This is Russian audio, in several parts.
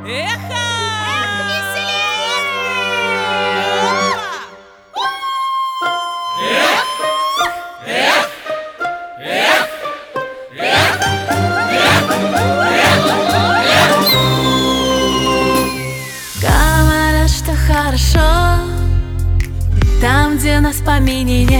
Эхо! Говорят, что хорошо там, где нас в помине нет.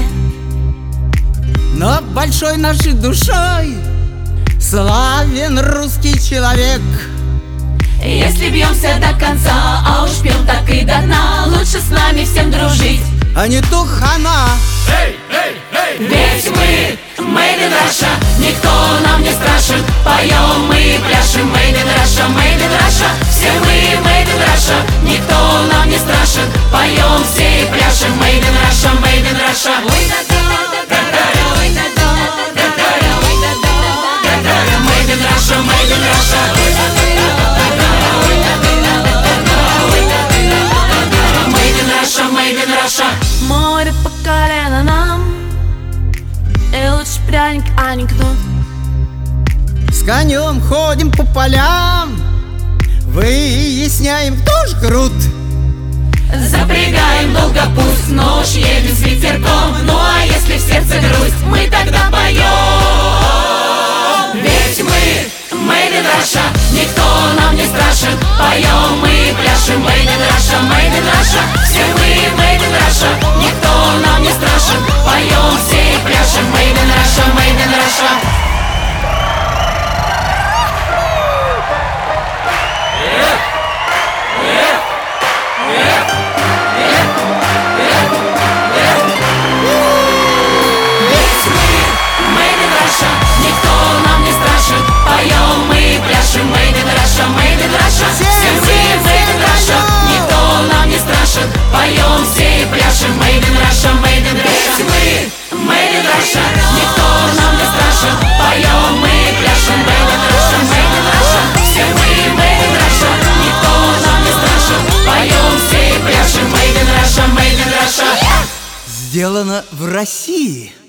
Но большой нашей душой славен русский человек. Если бьемся до конца, а уж пьем так и до дна, лучше с нами всем дружить, А не то хана. ведь мы Made in Russia, никто нам не страшен. Поем мы и пляшем Made in Russia, Made in Russia. Все мы Made in Russia, никто нам не страшен. Поем все и пляшем Made in Russia, Made in Russia. Ой, да-да, да-да, ой, да-да, да-да, ой, да-да, да-да, Made in Russia, Made in Russia. Ой, да-да, ой, да-да, ой, да-да, Made in Russia, Made in Russia. Море по колено нам, и лучше пряник, а не кнут. С конем ходим по полям, выясняем, кто ж крут. Запрягаем долго пусть, но уж едем с ветерком. Ну а если в сердце грусть, мы тогда поем. Ведь мы Made in Russia, никто нам не страшен. Поем мы и пляшем Made in Russia, Made in Russia. Все мы Made in Russia, никто нам не страшен. Поем все и пляшем Made in Russia, Made in Russia. Никто нам не страшен, поем мы и пляшем Made in Russia, Made in Russia. Все мы Made in Russia, никто нам не страшен. Поем все и пляшем Made in Russia, Made in Russia. Мы Made in Russia, никто нам не страшен. Поем мы и пляшем Made in Russia, Made in Russia. Все мы Made in Russia, никто нам не страшен. Поем все и пляшем Made in Russia, Made in Russia. Сделано в России.